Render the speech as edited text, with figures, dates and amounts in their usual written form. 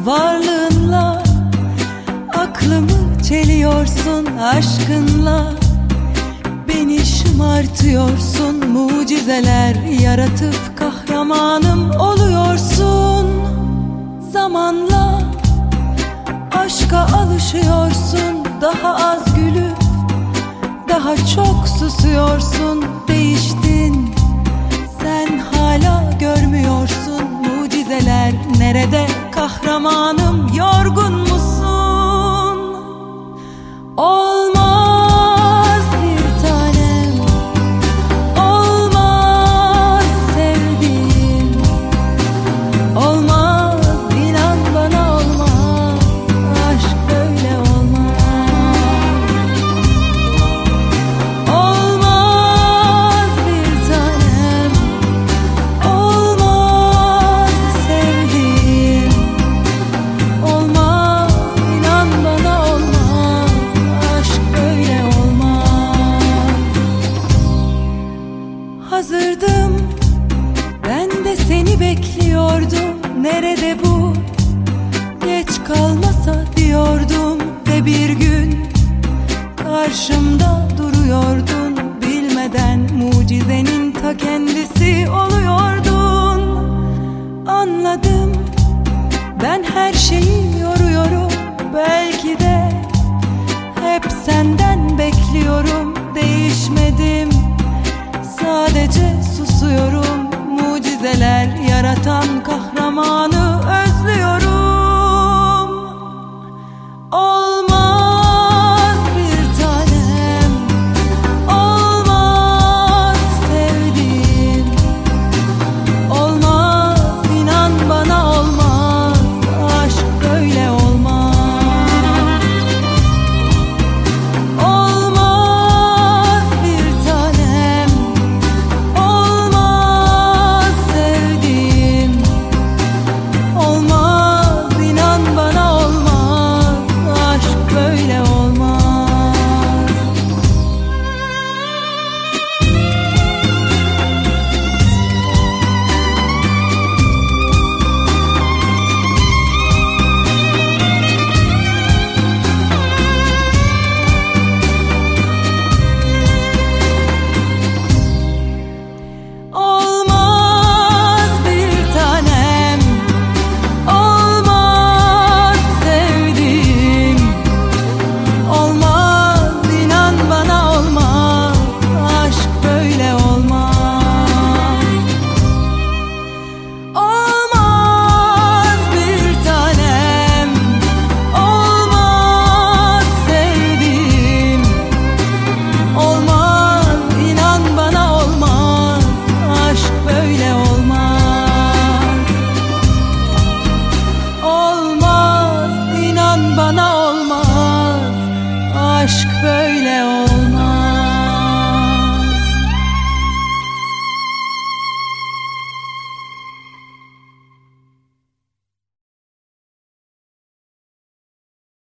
varlığınla, aklımı çeliyorsun aşkınla. Beni şımartıyorsun, mucizeler yaratıp kahramanım oluyorsun. Zamanla aşka alışıyorsun, daha az gülüp daha çok susuyorsun. Değiştin, sen hala görmüyorsun mucizeler nerede? Kahramanım, yorgun musun? Olmaz bir tanem, olmaz sevdiğim, olmaz inan bana, olmaz aşk böyle olmaz. Olmaz bir tanem, olmaz sevdiğim, olmaz inan bana, olmaz aşk böyle olmaz. Hazırdım, ben de seni bekliyordum. Nerede bu? Geç kalmasa diyordum ve bir gün karşımda duruyordun. Bilmeden mucizenin ta kendisi oluyordun. Anladım, ben her şeyi yoruyorum. Belki de hep senden bekliyorum. Değişmedim, sadece susuyorum. Mucizeler yaratan kahraman